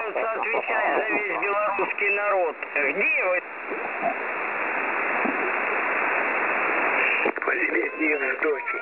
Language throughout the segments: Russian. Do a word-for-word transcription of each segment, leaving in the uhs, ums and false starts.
пытаются отвечать за весь белорусский народ. Где вы? Последний вздохи.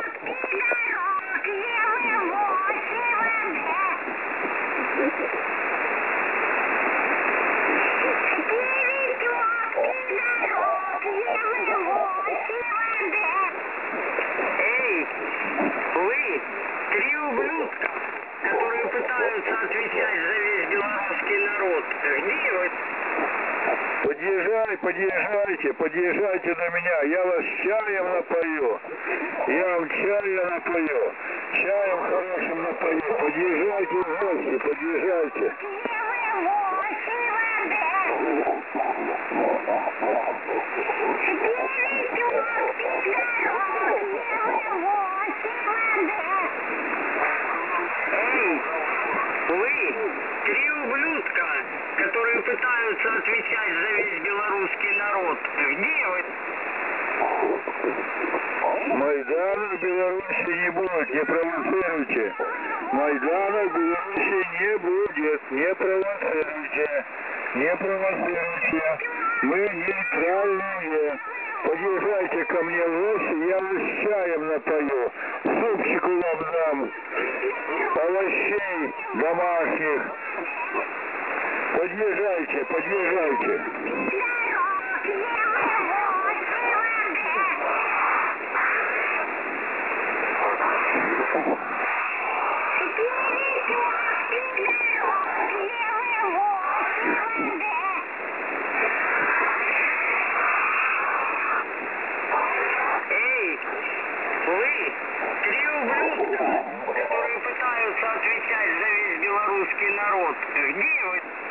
Эй, вы, три ублюдка, которые пытаются отвечать за весь белорусский народ. Где вы? Подъезжай, подъезжайте, подъезжайте на меня, я вас чаем напою, я вам чаем напою, чаем хорошим напою, подъезжайте в гости, подъезжайте. Эй, вы, три ублюдка, которые пытаются отвечать за весь белорусский народ. Где вы? Майдана в Беларуси не будет, не провоцируйте. Майдана в Беларуси не будет, не провоцируйте, не провоцируйте. Мы нейтральные. Подъезжайте ко мне в гости, я вас чаем напою, супчику вам дам, овощей домашних. Подъезжайте, подъезжайте. Эй, вы, три ублюдка, которые пытаются отвечать за весь белорусский народ. Где вы?